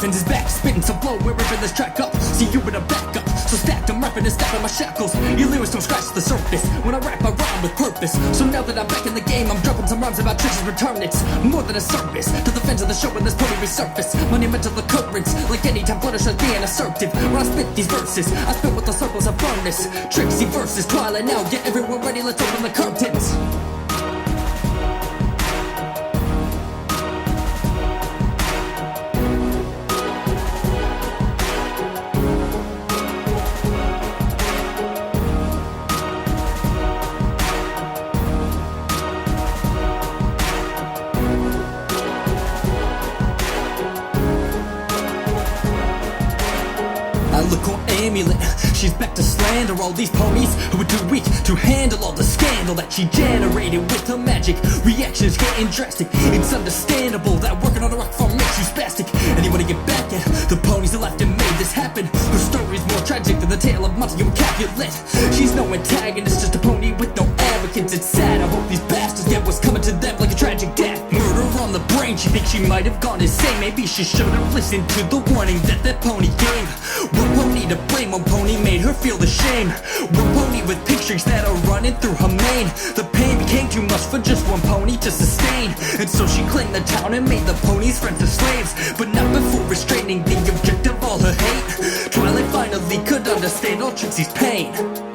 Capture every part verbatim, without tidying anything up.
defends his back, spitting some flow, we're ripping this track up. See you in a backup, so stacked, I'm rapping and snapping my shackles. Your lyrics don't scratch the surface, when I rap I rhyme with purpose. So now that I'm back in the game, I'm dropping some rhymes about Trixie's return. It's more than a service to the fans of the show when this pony resurface. Monumental occurrence, like anytime Fluttershy's being assertive. When I spit these verses, I spit with the circles of firmness. Trixie versus Twilight now, get everyone ready, let's open the curtains. I look on Amulet, she's back to slander all these ponies who were too weak to handle all the scandal that she generated with her magic. Reactions getting drastic, it's understandable that working on a rock farm makes you spastic. And you wanna get back at the ponies that left and made this happen. Her story's more tragic than the tale of Monty and Capulet. She's no antagonist, just a pony with no advocates. It's sad, I hope these bastards get what's coming to them like a tragic death. Murder on the brain, she thinks she might have gone insane. Maybe she should have listened to the warning that that pony gave. One pony to blame, one pony made her feel the shame. One pony with pink streaks that are running through her mane. The pain became too much for just one pony to sustain, and so she claimed the town and made the ponies friends to slaves. But not before restraining the object of all her hate. Twilight finally could understand all Trixie's pain.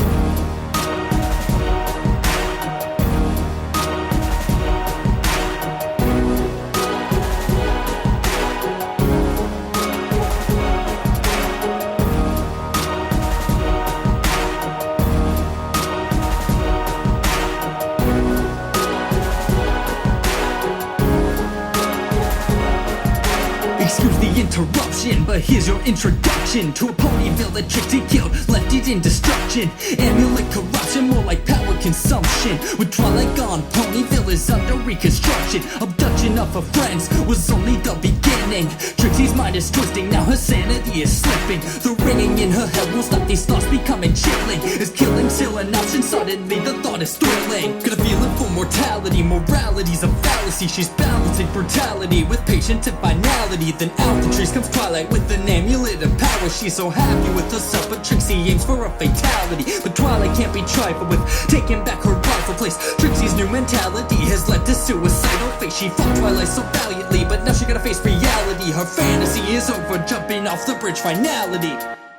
Excuse the interruption, but here's your introduction to a Ponyville that Trixie killed, left it in destruction. Amulet corruption, more like power consumption. With Twilight gone, Ponyville is under reconstruction. Abduction of her friends was only the beginning. Trixie's mind is twisting, now her sanity is slipping. The ringing in her head will stop these thoughts becoming chilling. Is killing still an option? Suddenly the thought is thrilling. Got a feeling for mortality, morality's a fallacy. She's balancing brutality with patience and finality. Then out the trees comes Twilight with an amulet of power. She's so happy with herself, but Trixie aims for a fatality. But Twilight can't be trifled with, taking back her rightful place. Trixie's new mentality has led to suicidal fate. She fought Twilight so valiantly, but now she gotta face reality. Her fantasy is over, jumping off the bridge, finality.